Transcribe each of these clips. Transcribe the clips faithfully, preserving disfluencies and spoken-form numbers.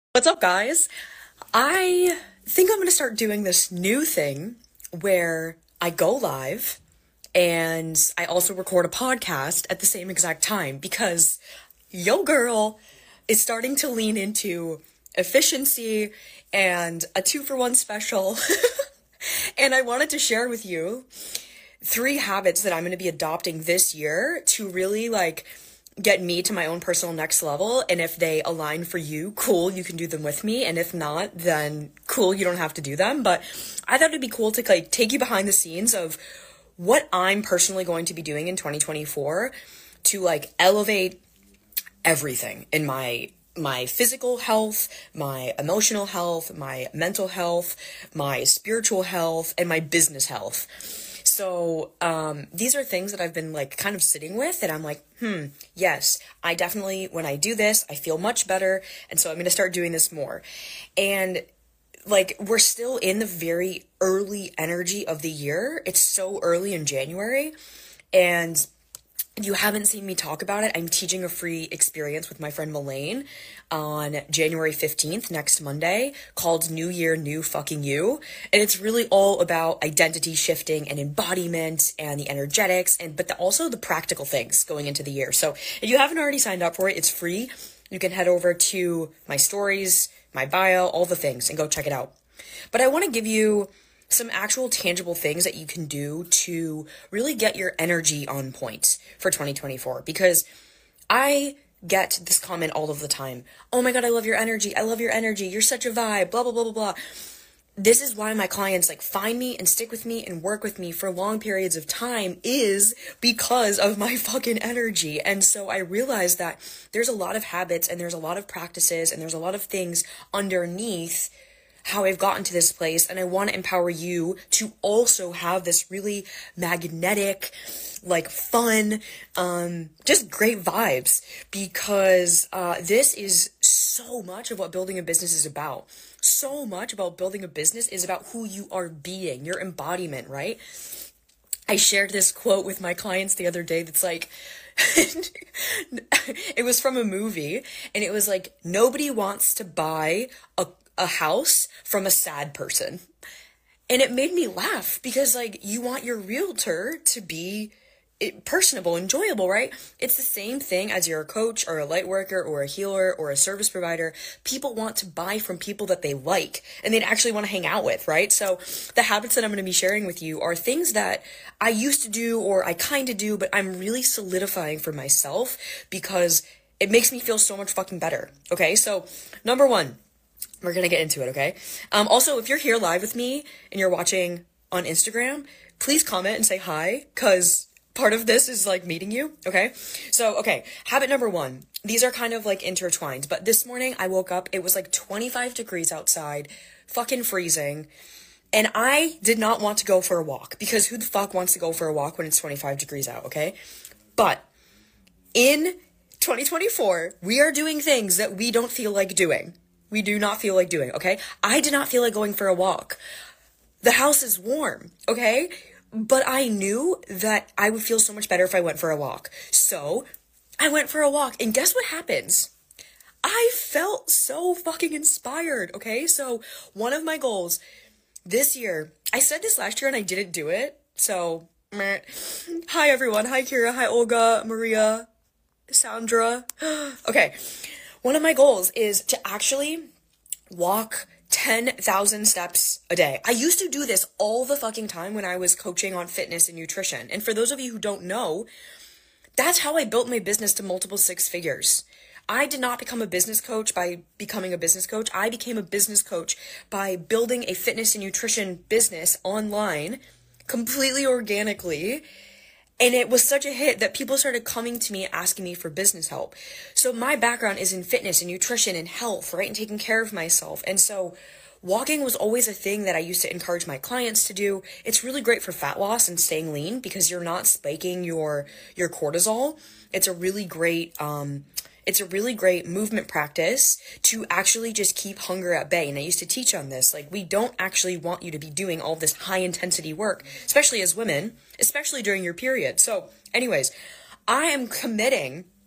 What's up, guys? I think I'm going to start doing this new thing where I go live and I also record a podcast at the same exact time because yo girl is starting to lean into efficiency and a two for one special. And I wanted to share with you three habits that I'm going to be adopting this year to really like get me to my own personal next level. And if they align for you, cool, you can do them with me. And if not, then cool, you don't have to do them. But I thought it'd be cool to like take you behind the scenes of what I'm personally going to be doing in twenty twenty-four to like elevate everything in my my physical health, my emotional health, my mental health, my spiritual health, and my business health. So um, these are things that I've been like kind of sitting with and I'm like, hmm, yes, I definitely, when I do this, I feel much better. And so I'm going to start doing this more. And like, we're still in the very early energy of the year. It's so early in January. And if you haven't seen me talk about it, I'm teaching a free experience with my friend Melaine on January fifteenth, next Monday, called New Year, New Fucking You. And it's really all about identity shifting and embodiment and the energetics, and but the, also the practical things going into the year. So if you haven't already signed up for it, it's free. You can head over to my stories, my bio, all the things, and go check it out. But I want to give you some actual tangible things that you can do to really get your energy on point for twenty twenty-four, because I get this comment all of the time. Oh my God, I love your energy. I love your energy. You're such a vibe, blah, blah, blah, blah, blah. This is why my clients like find me and stick with me and work with me for long periods of time, is because of my fucking energy. And so I realized that there's a lot of habits and there's a lot of practices and there's a lot of things underneath how I've gotten to this place, and I want to empower you to also have this really magnetic, like fun, um, just great vibes, because uh, this is so much of what building a business is about. So much about building a business is about who you are being, your embodiment, right? I shared this quote with my clients the other day that's like, it was from a movie, and it was like, nobody wants to buy a a house from a sad person. And it made me laugh because like you want your realtor to be personable, enjoyable, right? It's the same thing as you're a coach or a light worker or a healer or a service provider. People want to buy from people that they like and they'd actually want to hang out with, right? So the habits that I'm going to be sharing with you are things that I used to do or I kind of do, but I'm really solidifying for myself because it makes me feel so much fucking better. Okay, so number one, we're going to get into it, okay? Um, also, if you're here live with me and you're watching on Instagram, please comment and say hi, because part of this is like meeting you, okay? So, okay, habit number one. These are kind of like intertwined, but this morning I woke up, it was like twenty-five degrees outside, fucking freezing, and I did not want to go for a walk, because who the fuck wants to go for a walk when it's twenty-five degrees out, okay? But in twenty twenty-four, we are doing things that we don't feel like doing. We do not feel like doing, okay? I did not feel like going for a walk. The house is warm, okay? But I knew that I would feel so much better if I went for a walk. So I went for a walk, and guess what happens? I felt so fucking inspired, okay? So one of my goals this year, I said this last year and I didn't do it. So, meh. Hi everyone. Hi Kira. Hi Olga, Maria, Sandra. Okay. One of my goals is to actually walk ten thousand steps a day. I used to do this all the fucking time when I was coaching on fitness and nutrition. And for those of you who don't know, that's how I built my business to multiple six figures. I did not become a business coach by becoming a business coach. I became a business coach by building a fitness and nutrition business online completely organically. And it was such a hit that people started coming to me asking me for business help. So my background is in fitness and nutrition and health, right? And taking care of myself. And so walking was always a thing that I used to encourage my clients to do. It's really great for fat loss and staying lean because you're not spiking your, your cortisol. It's a really great, um, It's a really great movement practice to actually just keep hunger at bay. And I used to teach on this. Like, we don't actually want you to be doing all this high intensity work, especially as women, especially during your period. So anyways, I am committing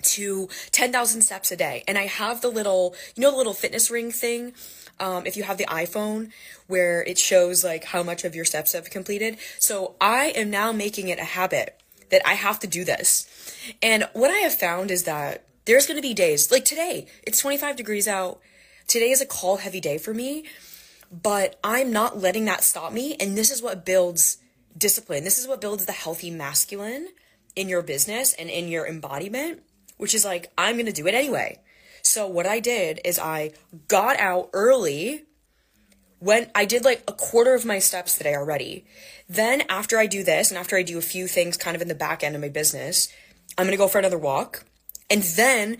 to ten thousand steps a day. And I have the little, you know, the little fitness ring thing. Um, if you have the iPhone where it shows like how much of your steps have completed. So I am now making it a habit that I have to do this. And what I have found is that there's going to be days like today, it's twenty-five degrees out. Today is a call heavy day for me, but I'm not letting that stop me. And this is what builds discipline. This is what builds the healthy masculine in your business and in your embodiment, which is like, I'm going to do it anyway. So what I did is I got out early when I did like a quarter of my steps today already. Then after I do this and after I do a few things kind of in the back end of my business, I'm going to go for another walk. And then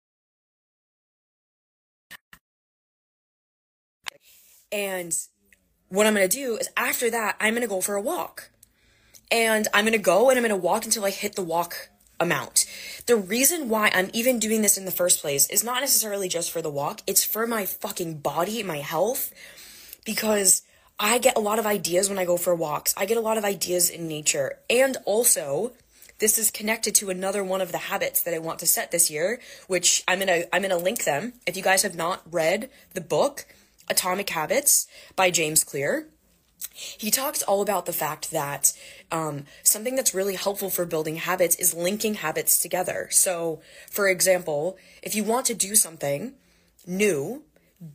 and what I'm going to do is after that, I'm going to go for a walk. And I'm going to go and I'm going to walk until I hit the walk amount. The reason why I'm even doing this in the first place is not necessarily just for the walk. It's for my fucking body, my health, because I get a lot of ideas when I go for walks. I get a lot of ideas in nature. And also, this is connected to another one of the habits that I want to set this year, which I'm going to I'm going to link them. If you guys have not read the book Atomic Habits by James Clear, he talks all about the fact that um, something that's really helpful for building habits is linking habits together. So, for example, if you want to do something new,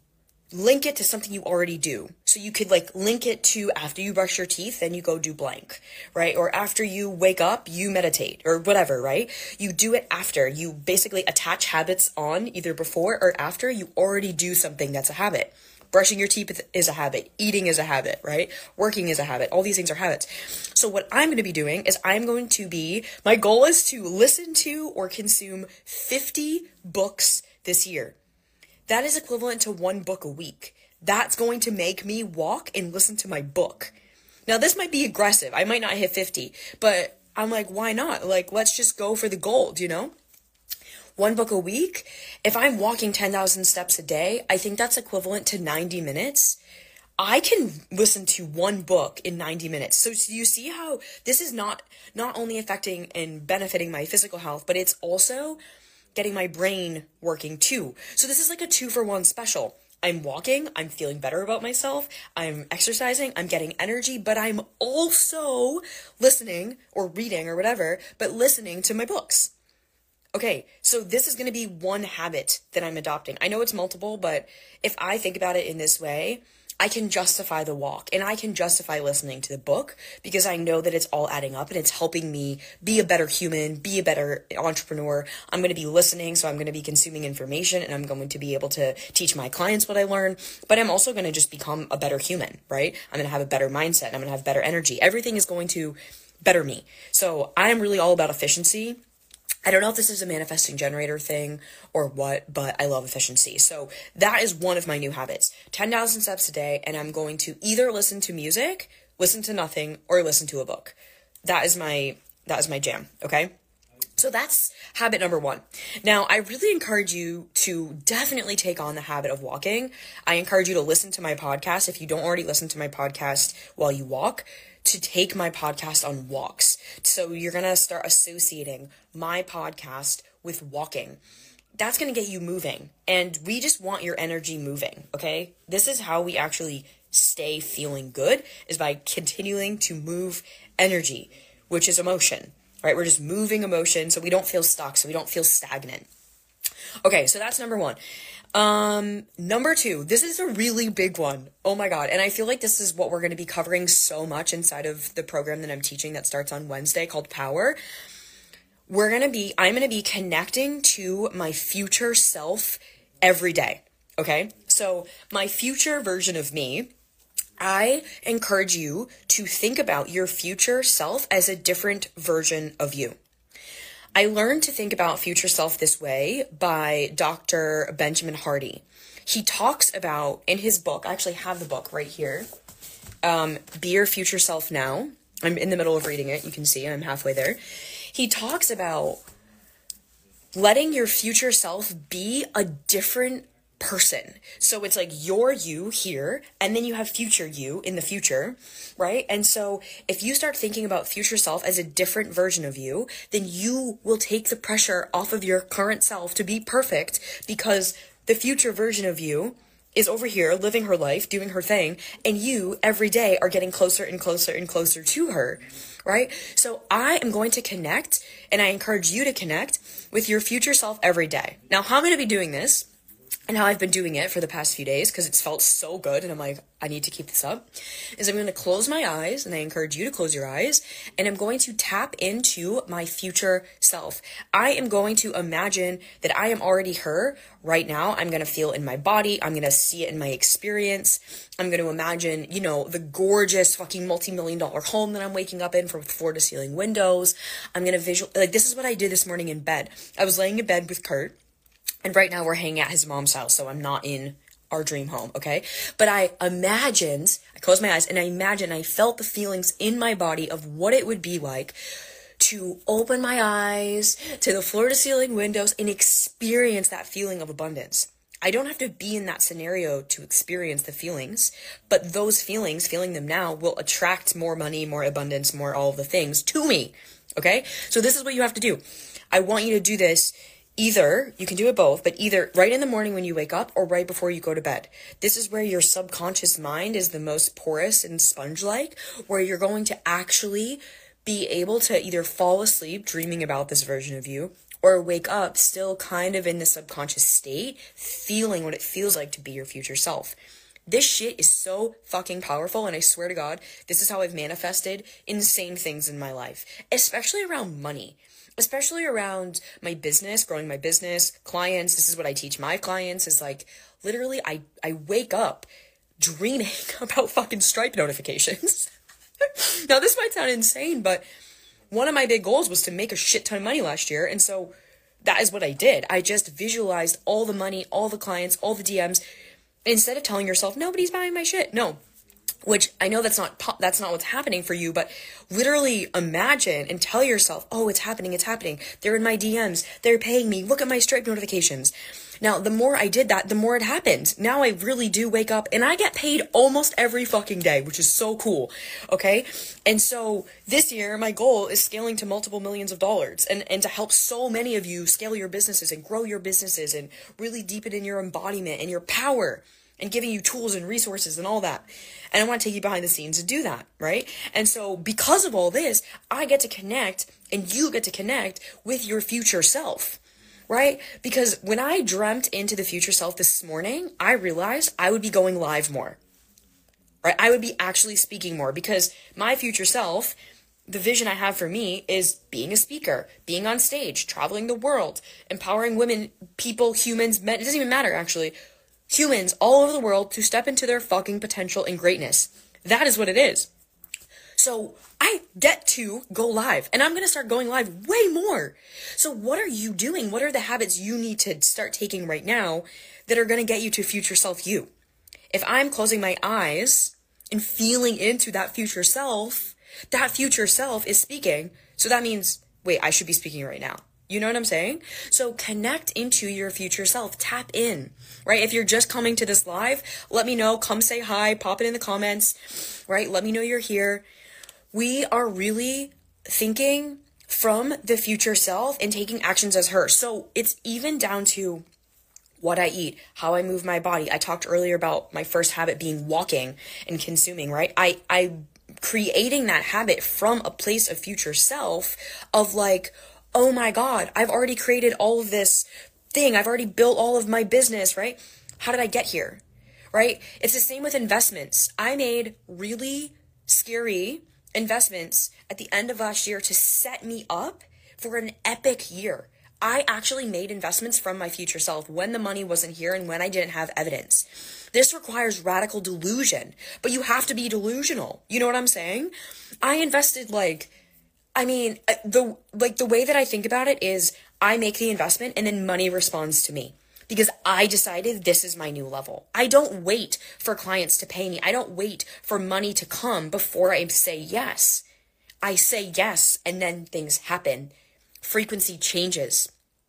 link it to something you already do. So you could like link it to after you brush your teeth, then you go do blank, right? Or after you wake up, you meditate or whatever, right? You do it after. You basically attach habits on either before or after you already do something that's a habit. Brushing your teeth is a habit. Eating is a habit, right? Working is a habit. All these things are habits. So what I'm going to be doing is I'm going to be, my goal is to listen to or consume fifty books this year. That is equivalent to one book a week. That's going to make me walk and listen to my book. Now, this might be aggressive. I might not hit fifty, but I'm like, why not? Like, let's just go for the gold, you know? One book a week. If I'm walking ten thousand steps a day, I think that's equivalent to ninety minutes. I can listen to one book in ninety minutes. So, so you see how this is not, not only affecting and benefiting my physical health, but it's also getting my brain working too. So this is like a two for one special. I'm walking, I'm feeling better about myself, I'm exercising, I'm getting energy, but I'm also listening or reading or whatever, but listening to my books. Okay, so this is going to be one habit that I'm adopting. I know it's multiple, but if I think about it in this way, I can justify the walk and I can justify listening to the book because I know that it's all adding up and it's helping me be a better human, be a better entrepreneur. I'm going to be listening, so I'm going to be consuming information and I'm going to be able to teach my clients what I learn, but I'm also going to just become a better human, right? I'm going to have a better mindset. I'm going to have better energy. Everything is going to better me. So I'm really all about efficiency. I don't know if this is a manifesting generator thing or what, but I love efficiency. So that is one of my new habits. ten thousand steps a day, and I'm going to either listen to music, listen to nothing, or listen to a book. That is my that is my jam, okay? So that's habit number one. Now, I really encourage you to definitely take on the habit of walking. I encourage you to listen to my podcast. If you don't already listen to my podcast while you walk, to take my podcast on walks. So you're going to start associating my podcast with walking. That's going to get you moving. And we just want your energy moving, okay? This is how we actually stay feeling good, is by continuing to move energy, which is emotion, right? We're just moving emotion so we don't feel stuck, so we don't feel stagnant. Okay, so that's number one. Um, number two, this is a really big one. Oh my God. And I feel like this is what we're going to be covering so much inside of the program that I'm teaching that starts on Wednesday called Power. We're going to be, I'm going to be connecting to my future self every day. Okay. So my future version of me, I encourage you to think about your future self as a different version of you. I learned to think about future self this way by Doctor Benjamin Hardy. He talks about, in his book, I actually have the book right here, um, Be Your Future Self Now. I'm in the middle of reading it. You can see I'm halfway there. He talks about letting your future self be a different person. So it's like you're you here, and then you have future you in the future, right? And so if you start thinking about future self as a different version of you, then you will take the pressure off of your current self to be perfect, because the future version of you is over here living her life, doing her thing, and you every day are getting closer and closer and closer to her, right? So I am going to connect, and I encourage you to connect with your future self every day. Now, how I'm going to be doing this, and how I've been doing it for the past few days, because it's felt so good, and I'm like, I need to keep this up, is I'm going to close my eyes, and I encourage you to close your eyes, and I'm going to tap into my future self. I am going to imagine that I am already her right now. I'm going to feel it in my body. I'm going to see it in my experience. I'm going to imagine, you know, the gorgeous fucking multi-million dollar home that I'm waking up in from floor to ceiling windows. I'm going to visual, like, this is what I did this morning in bed. I was laying in bed with Kurt. And right now we're hanging at his mom's house, so I'm not in our dream home, okay? But I imagined, I closed my eyes, and I imagined, I felt the feelings in my body of what it would be like to open my eyes to the floor-to-ceiling windows and experience that feeling of abundance. I don't have to be in that scenario to experience the feelings, but those feelings, feeling them now, will attract more money, more abundance, more all of the things to me, okay? So this is what you have to do. I want you to do this. Either, you can do it both, but either right in the morning when you wake up or right before you go to bed. This is where your subconscious mind is the most porous and sponge-like, where you're going to actually be able to either fall asleep dreaming about this version of you, or wake up still kind of in the subconscious state, feeling what it feels like to be your future self. This shit is so fucking powerful, and I swear to God, this is how I've manifested insane things in my life, especially around money. Especially around my business, growing my business, clients. This is what I teach my clients, is like, literally, I, I wake up dreaming about fucking Stripe notifications. Now, this might sound insane, but one of my big goals was to make a shit ton of money last year. And so that is what I did. I just visualized all the money, all the clients, all the D Ms. Instead of telling yourself, nobody's buying my shit. No. Which I know that's not that's not what's happening for you, but literally imagine and tell yourself, oh, it's happening, it's happening. They're in my D Ms. They're paying me. Look at my Stripe notifications. Now, the more I did that, the more it happened. Now I really do wake up, and I get paid almost every fucking day, which is so cool, okay? And so this year, my goal is scaling to multiple millions of dollars, and, and to help so many of you scale your businesses and grow your businesses and really deepen in your embodiment and your power, and giving you tools and resources and all that. And I want to take you behind the scenes to do that, right? And so because of all this, I get to connect, and you get to connect with your future self, right? Because when I dreamt into the future self this morning, I realized I would be going live more, right? I would be actually speaking more, because my future self, the vision I have for me is being a speaker, being on stage, traveling the world, empowering women, people, humans, men, it doesn't even matter actually, humans all over the world to step into their fucking potential and greatness. That is what it is. So I get to go live, and I'm going to start going live way more. So what are you doing? What are the habits you need to start taking right now that are going to get you to future self you? If I'm closing my eyes and feeling into that future self, that future self is speaking. So that means, wait, I should be speaking right now. You know what I'm saying? So connect into your future self. Tap in, right? If you're just coming to this live, let me know. Come say hi. Pop it in the comments, right? Let me know you're here. We are really thinking from the future self and taking actions as her. So it's even down to what I eat, how I move my body. I talked earlier about my first habit being walking and consuming, right? I, I creating that habit from a place of future self of like, oh my God, I've already created all of this thing. I've already built all of my business, right? How did I get here, right? It's the same with investments. I made really scary investments at the end of last year to set me up for an epic year. I actually made investments from my future self when the money wasn't here and when I didn't have evidence. This requires radical delusion, but you have to be delusional. You know what I'm saying? I invested like I mean, the like the way that I think about it is I make the investment and then money responds to me because I decided this is my new level. I don't wait for clients to pay me. I don't wait for money to come before I say yes. I say yes, and then things happen. Frequency changes.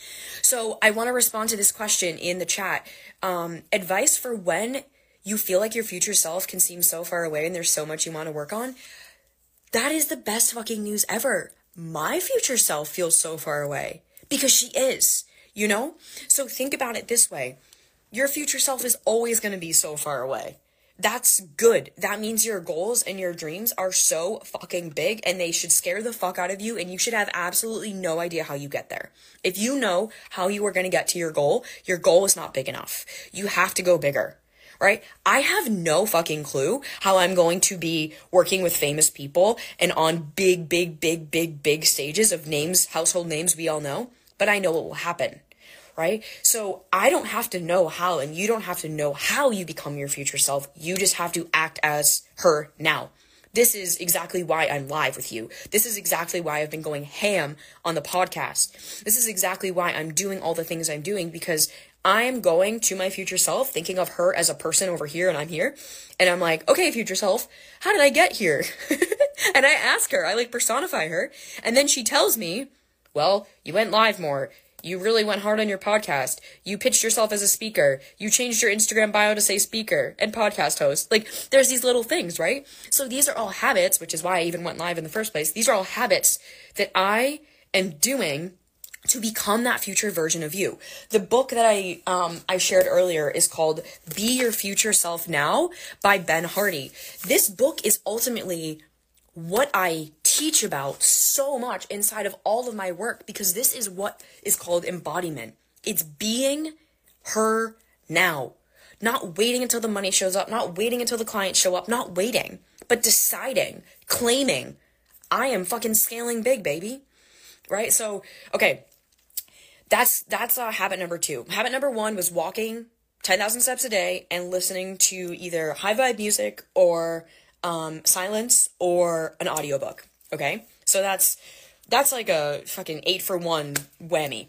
So I want to respond to this question in the chat. Um, advice for when you feel like your future self can seem so far away and there's so much you want to work on. That is the best fucking news ever. My future self feels so far away because she is, you know? So think about it this way. Your future self is always going to be so far away. That's good. That means your goals and your dreams are so fucking big and they should scare the fuck out of you and you should have absolutely no idea how you get there. If you know how you are going to get to your goal, your goal is not big enough. You have to go bigger, right? I have no fucking clue how I'm going to be working with famous people and on big, big, big, big, big stages of names, household names we all know, but I know it will happen. Right? So I don't have to know how, and you don't have to know how you become your future self. You just have to act as her now. This is exactly why I'm live with you. This is exactly why I've been going ham on the podcast. This is exactly why I'm doing all the things I'm doing, because I am going to my future self, thinking of her as a person over here, and I'm here. And I'm like, okay, future self, how did I get here? And I ask her, I like personify her. And then she tells me, well, you went live more. You really went hard on your podcast. You pitched yourself as a speaker. You changed your Instagram bio to say speaker and podcast host. Like, there's these little things, right? So these are all habits, which is why I even went live in the first place. These are all habits that I am doing to become that future version of you. The book that I um I shared earlier is called Be Your Future Self Now by Ben Hardy. This book is ultimately what I teach about so much inside of all of my work, because this is what is called embodiment. It's being her now, not waiting until the money shows up, not waiting until the clients show up, not waiting, but deciding, claiming, I am fucking scaling big, baby. Right? So, okay, that's, that's uh, habit number two. Habit number one was walking ten thousand steps a day and listening to either high vibe music or um, silence or an audiobook. Okay. So that's, that's like a fucking eight for one whammy.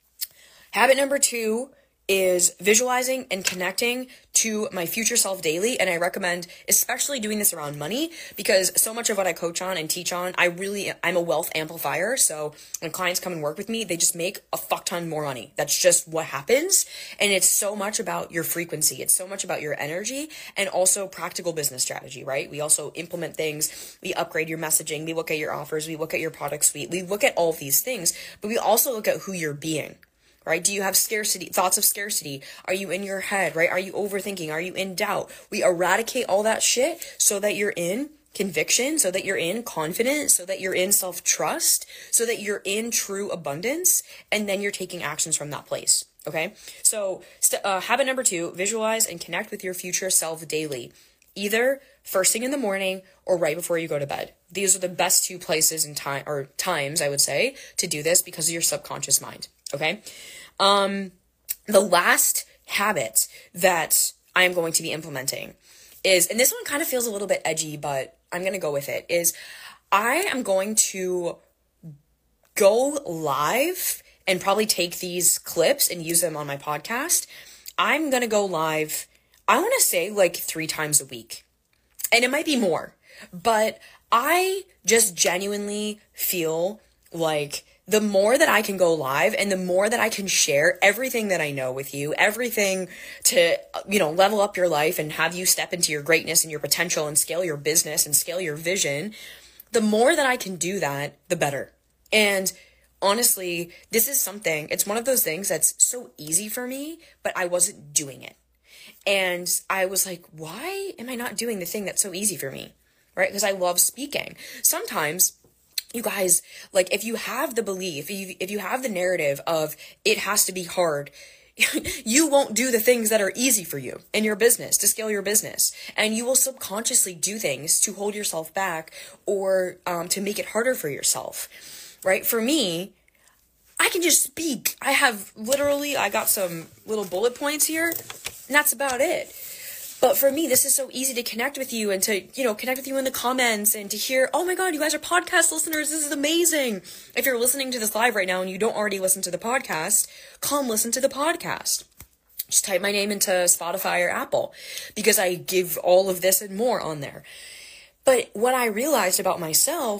Habit number two is visualizing and connecting to my future self daily. And I recommend especially doing this around money, because so much of what I coach on and teach on, I really, I'm a wealth amplifier. So when clients come and work with me, they just make a fuck ton more money. That's just what happens. And it's so much about your frequency. It's so much about your energy and also practical business strategy, right? We also implement things. We upgrade your messaging. We look at your offers. We look at your product suite. We look at all of these things, but we also look at who you're being. Right? Do you have scarcity, thoughts of scarcity? Are you in your head, right? Are you overthinking? Are you in doubt? We eradicate all that shit so that you're in conviction, so that you're in confidence, so that you're in self-trust, so that you're in true abundance, and then you're taking actions from that place. Okay? So st- uh, habit number two, visualize and connect with your future self daily, either first thing in the morning or right before you go to bed. These are the best two places and time or times, I would say, to do this because of your subconscious mind. Okay. Um, the last habit that I am going to be implementing is, and this one kind of feels a little bit edgy, but I'm going to go with it, is I am going to go live and probably take these clips and use them on my podcast. I'm going to go live, I want to say like three times a week, and it might be more, but I just genuinely feel like the more that I can go live and the more that I can share everything that I know with you, everything to, you know, level up your life and have you step into your greatness and your potential and scale your business and scale your vision, the more that I can do that, the better. And honestly, this is something, it's one of those things that's so easy for me, but I wasn't doing it. And I was like, why am I not doing the thing that's so easy for me? Right? Because I love speaking. Sometimes, you guys, like, if you have the belief, if you, if you have the narrative of it has to be hard, you won't do the things that are easy for you in your business to scale your business. And you will subconsciously do things to hold yourself back or um, to make it harder for yourself, right? For me, I can just speak. I have literally, I got some little bullet points here, and that's about it. But for me, this is so easy to connect with you and to, you know, connect with you in the comments and to hear, oh my God, you guys are podcast listeners. This is amazing. If you're listening to this live right now and you don't already listen to the podcast, come listen to the podcast. Just type my name into Spotify or Apple because I give all of this and more on there. But what I realized about myself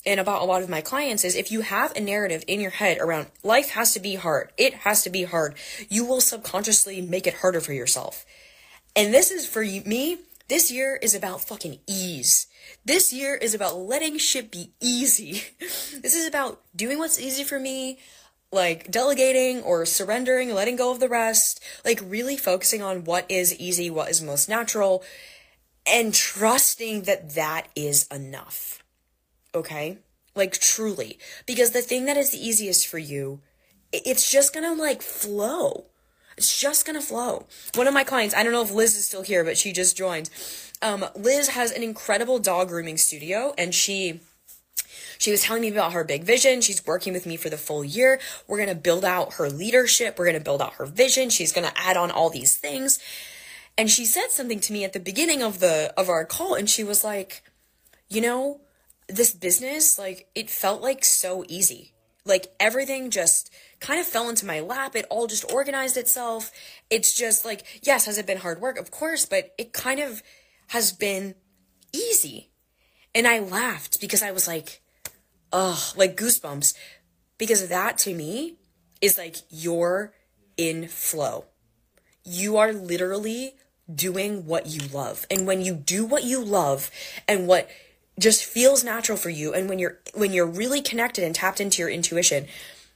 and about a lot of my clients is if you have a narrative in your head around life has to be hard, it has to be hard, you will subconsciously make it harder for yourself. And this is for you, me, this year is about fucking ease. This year is about letting shit be easy. This is about doing what's easy for me, like delegating or surrendering, letting go of the rest, like really focusing on what is easy, what is most natural, and trusting that that is enough. Okay? Like truly. Because the thing that is the easiest for you, it's just gonna like flow. It's just gonna flow. One of my clients, I don't know if Liz is still here, but she just joined. Um, Liz has an incredible dog grooming studio, and she she was telling me about her big vision. She's working with me for the full year. We're gonna build out her leadership. We're gonna build out her vision. She's gonna add on all these things. And she said something to me at the beginning of the of our call, and she was like, you know, this business, like, it felt like so easy. Like, everything just kind of fell into my lap. It all just organized itself. It's just like, yes, has it been hard work? Of course, but it kind of has been easy. And I laughed because I was like, ugh, like goosebumps. Because that to me is like, you're in flow. You are literally doing what you love. And when you do what you love and what just feels natural for you, and when you're when you're really connected and tapped into your intuition,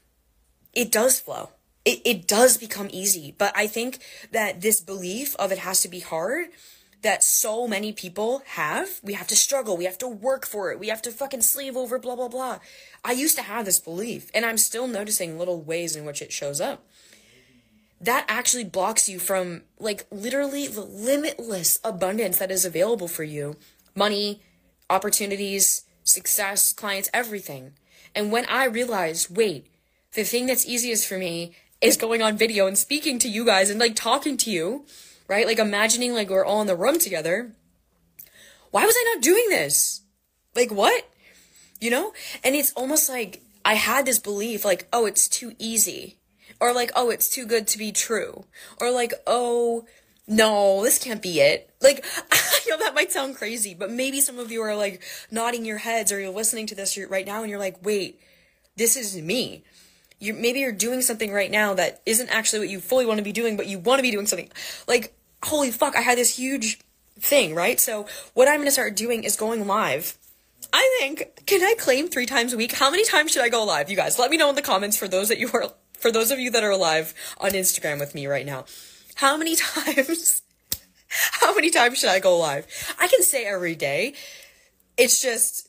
it does flow. It it does become easy. But I think that this belief of it has to be hard that so many people have, we have to struggle, we have to work for it, we have to fucking slave over, blah, blah, blah. I used to have this belief, and I'm still noticing little ways in which it shows up. That actually blocks you from, like, literally the limitless abundance that is available for you. Money, opportunities, success, clients, everything. And when I realized, wait, the thing that's easiest for me is going on video and speaking to you guys and like talking to you, right? Like imagining like we're all in the room together. Why was I not doing this? Like what? You know? And it's almost like I had this belief like, oh, it's too easy. Or like, oh, it's too good to be true. Or like, oh, no, this can't be it. Like, I know that might sound crazy, but maybe some of you are like nodding your heads or you're listening to this right now and you're like, wait, this is me. You maybe you're doing something right now that isn't actually what you fully want to be doing, but you want to be doing something. Like, holy fuck, I had this huge thing, right? So what I'm going to start doing is going live. I think, can I claim three times a week? How many times should I go live? You guys, let me know in the comments for those that you are, for those of you that are live on Instagram with me right now. How many times, how many times should I go live? I can say every day. It's just,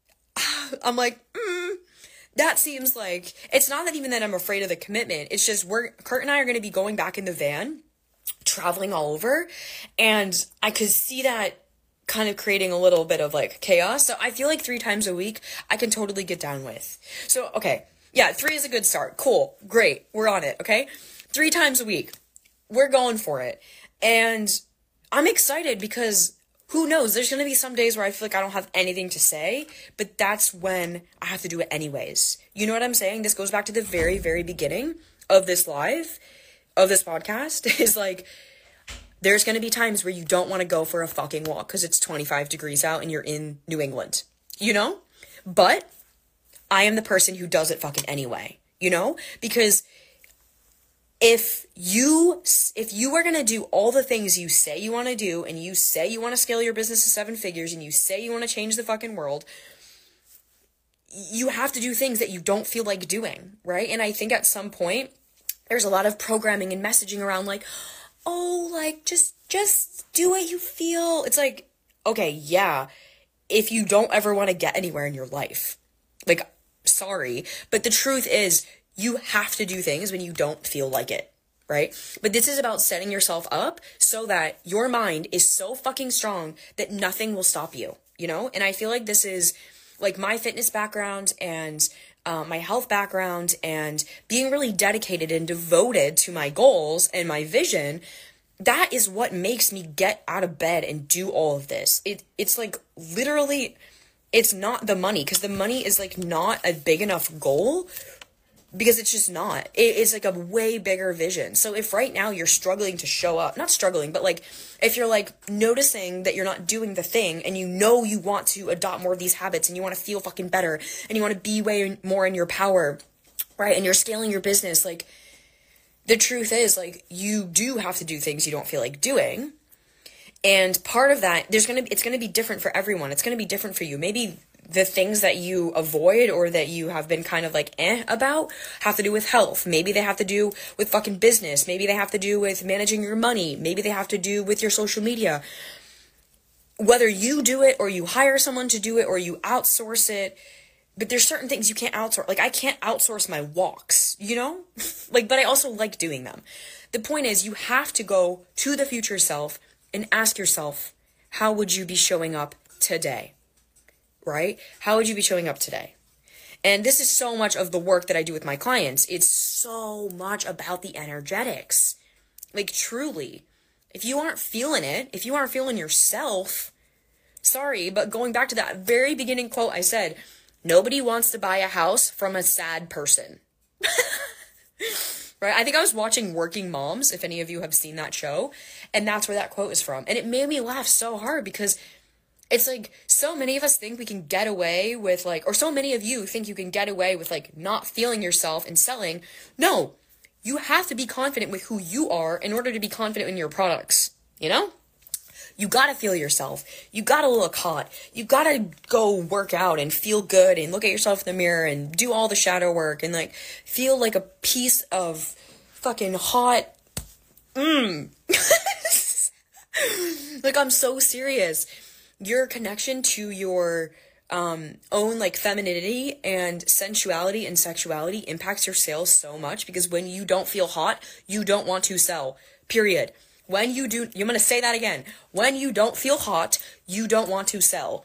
I'm like, mm, that seems like, it's not that even that I'm afraid of the commitment. It's just, we're, Kurt and I are going to be going back in the van, traveling all over. And I could see that kind of creating a little bit of like chaos. So I feel like three times a week, I can totally get down with. So, okay. Yeah, three is a good start. Cool. Great. We're on it. Okay. Three times a week. We're going for it. And I'm excited because who knows? There's going to be some days where I feel like I don't have anything to say, but that's when I have to do it anyways. You know what I'm saying? This goes back to the very, very beginning of this live, of this podcast, is like, there's going to be times where you don't want to go for a fucking walk because it's twenty-five degrees out and you're in New England, you know? But I am the person who does it fucking anyway, you know? Because if you, if you are going to do all the things you say you want to do, and you say you want to scale your business to seven figures, and you say you want to change the fucking world, you have to do things that you don't feel like doing, right? And I think at some point, there's a lot of programming and messaging around like, oh, like, just, just do what you feel. It's like, okay, yeah, if you don't ever want to get anywhere in your life, like, sorry, but the truth is, you have to do things when you don't feel like it, right? But this is about setting yourself up so that your mind is so fucking strong that nothing will stop you, you know? And I feel like this is like my fitness background and uh, my health background and being really dedicated and devoted to my goals and my vision. That is what makes me get out of bed and do all of this. It It's like literally, it's not the money, because the money is like not a big enough goal because it's just not. It, it's like a way bigger vision. So if right now you're struggling to show up, not struggling, but like if you're like noticing that you're not doing the thing and you know you want to adopt more of these habits and you want to feel fucking better and you want to be way more in your power, right? And you're scaling your business, like the truth is like you do have to do things you don't feel like doing. And part of that, there's going to be, it's going to be different for everyone. It's going to be different for you. Maybe the things that you avoid or that you have been kind of like eh about have to do with health. Maybe they have to do with fucking business. Maybe they have to do with managing your money. Maybe they have to do with your social media. Whether you do it or you hire someone to do it or you outsource it, but there's certain things you can't outsource. Like I can't outsource my walks, you know? Like, but I also like doing them. The point is you have to go to the future self and ask yourself, how would you be showing up today? Right? How would you be showing up today? And this is so much of the work that I do with my clients. It's so much about the energetics. Like truly, if you aren't feeling it, if you aren't feeling yourself, sorry, but going back to that very beginning quote I said, nobody wants to buy a house from a sad person. Right? I think I was watching Working Moms, if any of you have seen that show, and that's where that quote is from. And it made me laugh so hard because it's like so many of us think we can get away with like, or so many of you think you can get away with like not feeling yourself and selling. No, you have to be confident with who you are in order to be confident in your products, you know? You gotta feel yourself. You gotta look hot. You gotta go work out and feel good and look at yourself in the mirror and do all the shadow work and like feel like a piece of fucking hot, mmm. Like I'm so serious. Your connection to your um, own like femininity and sensuality and sexuality impacts your sales so much because when you don't feel hot, you don't want to sell, period. When you do, I'm going to say that again. When you don't feel hot, you don't want to sell.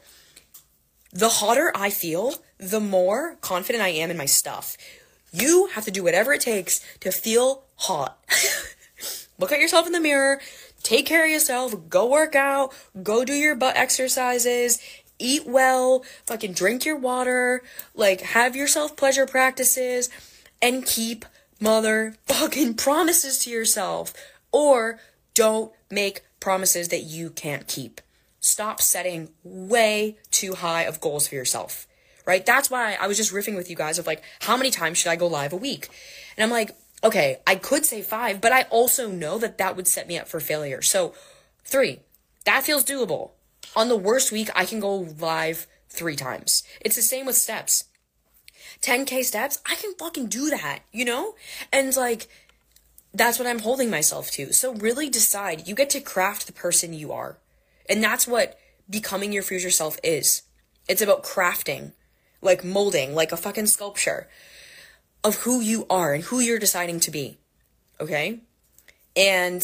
The hotter I feel, the more confident I am in my stuff. You have to do whatever it takes to feel hot. Look at yourself in the mirror. Take care of yourself, go work out, go do your butt exercises, eat well, fucking drink your water, like have your self-pleasure practices, and keep motherfucking promises to yourself. Or don't make promises that you can't keep. Stop setting way too high of goals for yourself, right? That's why I was just riffing with you guys of like, how many times should I go live a week? And I'm like, okay, I could say five, but I also know that that would set me up for failure. So three, that feels doable. On the worst week, I can go live three times. It's the same with steps. ten K steps, I can fucking do that, you know? And like, that's what I'm holding myself to. So really decide, you get to craft the person you are. And that's what becoming your future self is. It's about crafting, like molding, like a fucking sculpture of who you are and who you're deciding to be, okay? And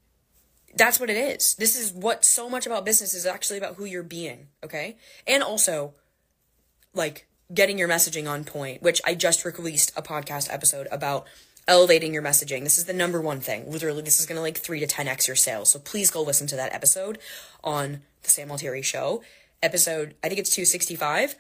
that's what it is. This is what so much about business is actually about who you're being, okay? And also, like, getting your messaging on point, which I just released a podcast episode about elevating your messaging. This is the number one thing. Literally, this is going to like three to ten x your sales. So please go listen to that episode on the Sam Altieri Show. Episode, I think it's two sixty-five.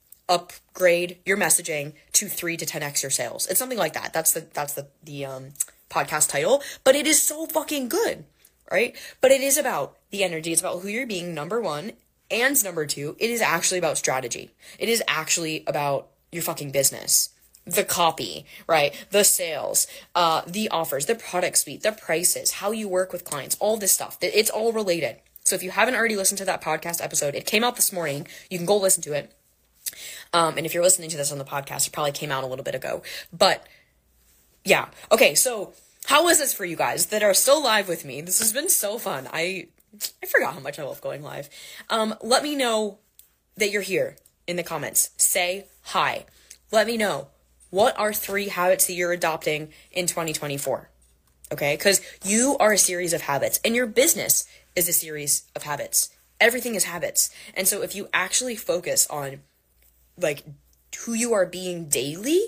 Upgrade your messaging to three to ten x your sales. It's something like that. That's the that's the the um podcast title. But it is so fucking good, right? But it is about the energy. It's about who you're being, number one. And number two, it is actually about strategy. It is actually about your fucking business. The copy, right? The sales, uh, the offers, the product suite, the prices, how you work with clients, all this stuff. It's all related. So if you haven't already listened to that podcast episode, it came out this morning. You can go listen to it. Um, and if you're listening to this on the podcast, it probably came out a little bit ago. But yeah. Okay, so how was this for you guys that are still live with me? This has been so fun. I I forgot how much I love going live. Um, let me know that you're here in the comments. Say hi. Let me know, what are three habits that you're adopting in twenty twenty-four? Okay, because you are a series of habits, and your business is a series of habits. Everything is habits. And so if you actually focus on like who you are being daily,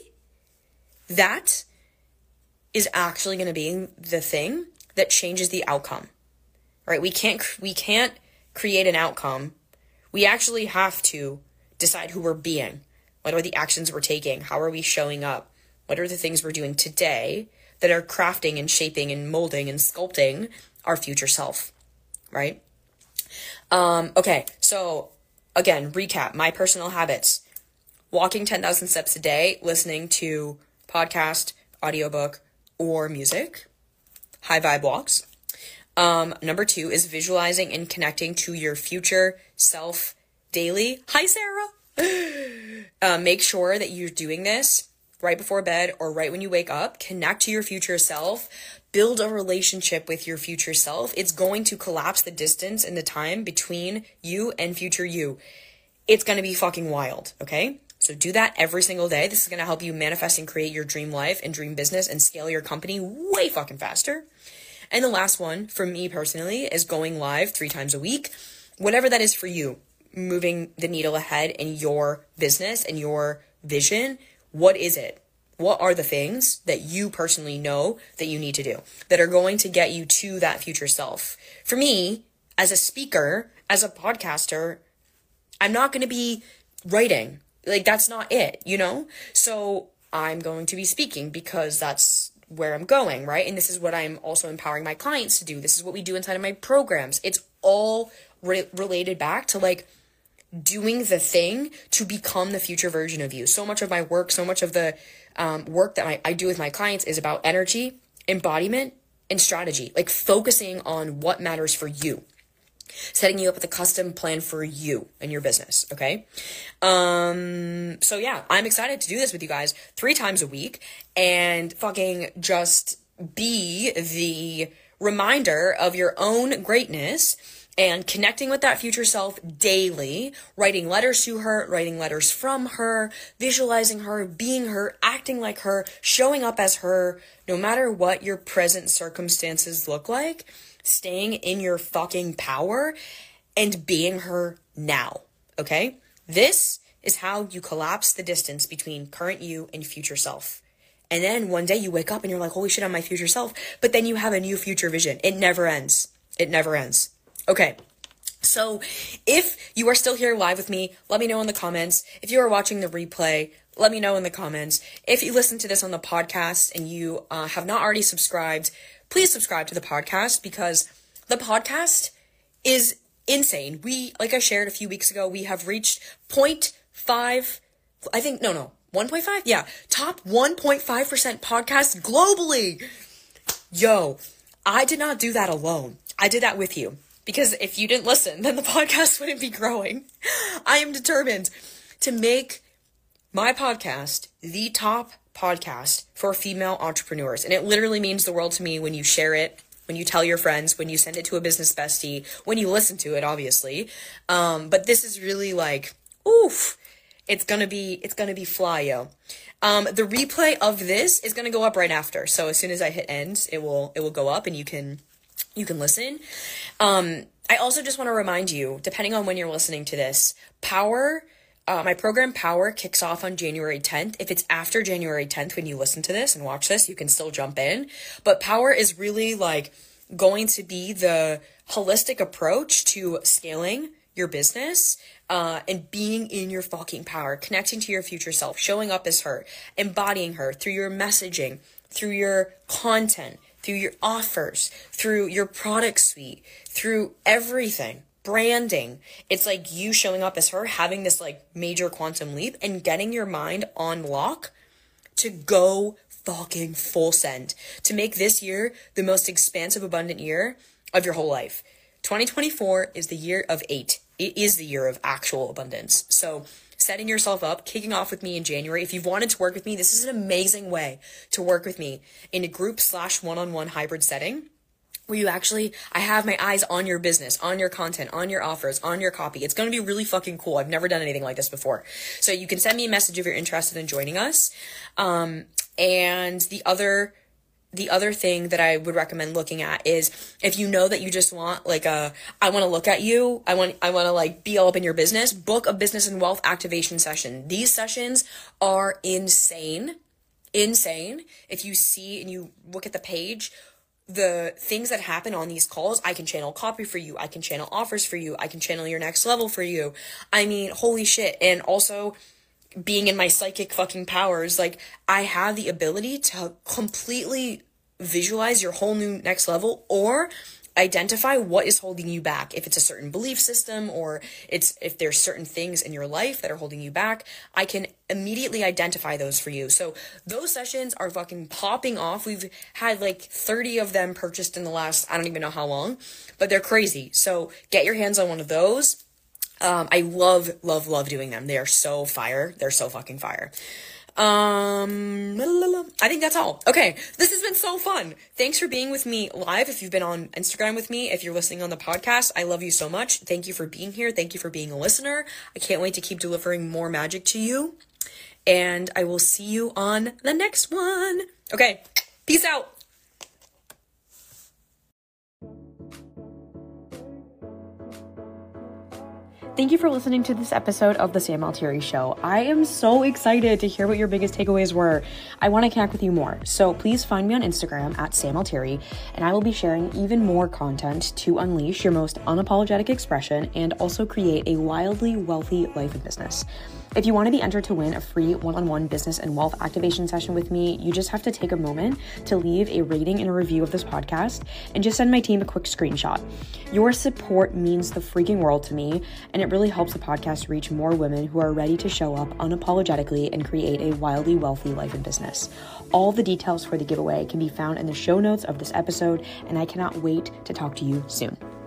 that is actually going to be the thing that changes the outcome. Right? We can't we can't create an outcome. We actually have to decide who we're being. What are the actions we're taking? How are we showing up? What are the things we're doing today that are crafting and shaping and molding and sculpting our future self, right? Um, okay, so again, recap, my personal habits: walking ten thousand steps a day, listening to podcast, audiobook, or music, high vibe walks. Um, number two is visualizing and connecting to your future self daily. Hi, Sarah. uh, make sure that you're doing this right before bed or right when you wake up. Connect to your future self. Build a relationship with your future self. It's going to collapse the distance and the time between you and future you. It's going to be fucking wild, okay? So do that every single day. This is going to help you manifest and create your dream life and dream business and scale your company way fucking faster. And the last one, for me personally, is going live three times a week. Whatever that is for you, moving the needle ahead in your business and your vision. What is it? What are the things that you personally know that you need to do that are going to get you to that future self? For me, as a speaker, as a podcaster, I'm not going to be writing. Like, that's not it, you know? So I'm going to be speaking because that's where I'm going, right? And this is what I'm also empowering my clients to do. This is what we do inside of my programs. It's all re- related back to like doing the thing to become the future version of you. So much of my work, so much of the um, work that I, I do with my clients is about energy, embodiment, and strategy. Like focusing on what matters for you. Setting you up with a custom plan for you and your business, okay? Um, so yeah, I'm excited to do this with you guys three times a week and fucking just be the reminder of your own greatness and connecting with that future self daily, writing letters to her, writing letters from her, visualizing her, being her, acting like her, showing up as her, no matter what your present circumstances look like. Staying in your fucking power and being her now, okay? This is how you collapse the distance between current you and future self. And then one day you wake up and you're like, holy shit, I'm my future self. But then you have a new future vision. It never ends. It never ends. Okay. So if you are still here live with me, let me know in the comments. If you are watching the replay, let me know in the comments. If you listen to this on the podcast and you uh, have not already subscribed, please subscribe to the podcast because the podcast is insane. We, like I shared a few weeks ago, we have reached zero point five, I think, no, no, one point five? Yeah, top one point five percent podcast globally. Yo, I did not do that alone. I did that with you because if you didn't listen, then the podcast wouldn't be growing. I am determined to make my podcast the top podcast for female entrepreneurs. And it literally means the world to me when you share it, when you tell your friends, when you send it to a business bestie, when you listen to it, obviously. Um, but this is really like, oof, it's gonna be, it's gonna be fly, yo. Um, the replay of this is gonna go up right after. So as soon as I hit end, it will, it will go up and you can, you can listen. Um, I also just want to remind you, depending on when you're listening to this, Power Uh, my program Power kicks off on January tenth. If it's after January tenth when you listen to this and watch this, you can still jump in. But Power is really like going to be the holistic approach to scaling your business uh, and being in your fucking power, connecting to your future self, showing up as her, embodying her through your messaging, through your content, through your offers, through your product suite, through everything. Branding. It's like you showing up as her, having this like major quantum leap and getting your mind on lock to go fucking full send, to make this year the most expansive, abundant year of your whole life. twenty twenty-four is the year of eight. It is the year of actual abundance. So setting yourself up, kicking off with me in January. If you've wanted to work with me, this is an amazing way to work with me in a group slash one-on-one hybrid setting. Where you actually, I have my eyes on your business, on your content, on your offers, on your copy. It's going to be really fucking cool. I've never done anything like this before. So you can send me a message if you're interested in joining us. Um, and the other, the other thing that I would recommend looking at is if you know that you just want like a, I want to look at you. I want, I want to like be all up in your business, book a business and wealth activation session. These sessions are insane, insane. If you see and you look at the page, the things that happen on these calls, I can channel copy for you. I can channel offers for you. I can channel your next level for you. I mean, holy shit. And also being in my psychic fucking powers, like I have the ability to completely visualize your whole new next level, or identify what is holding you back. If it's a certain belief system, or it's if there's certain things in your life that are holding you back, I can immediately identify those for you. So those sessions are fucking popping off. We've had like thirty of them purchased in the last, I don't even know how long, but they're crazy. So get your hands on one of those. Um, I love, love, love doing them. They are so fire. They're so fucking fire. Um, I think that's all. Okay. This has been so fun. Thanks for being with me live. If you've been on Instagram with me, if you're listening on the podcast, I love you so much. Thank you for being here. Thank you for being a listener. I can't wait to keep delivering more magic to you. And I will see you on the next one. Okay. Peace out. Thank you for listening to this episode of the Sam Altieri Show. I am so excited to hear what your biggest takeaways were. I want to connect with you more. So please find me on Instagram at Sam Altieri, and I will be sharing even more content to unleash your most unapologetic expression and also create a wildly wealthy life and business. If you want to be entered to win a free one-on-one business and wealth activation session with me, you just have to take a moment to leave a rating and a review of this podcast and just send my team a quick screenshot. Your support means the freaking world to me, and it really helps the podcast reach more women who are ready to show up unapologetically and create a wildly wealthy life and business. All the details for the giveaway can be found in the show notes of this episode, and I cannot wait to talk to you soon.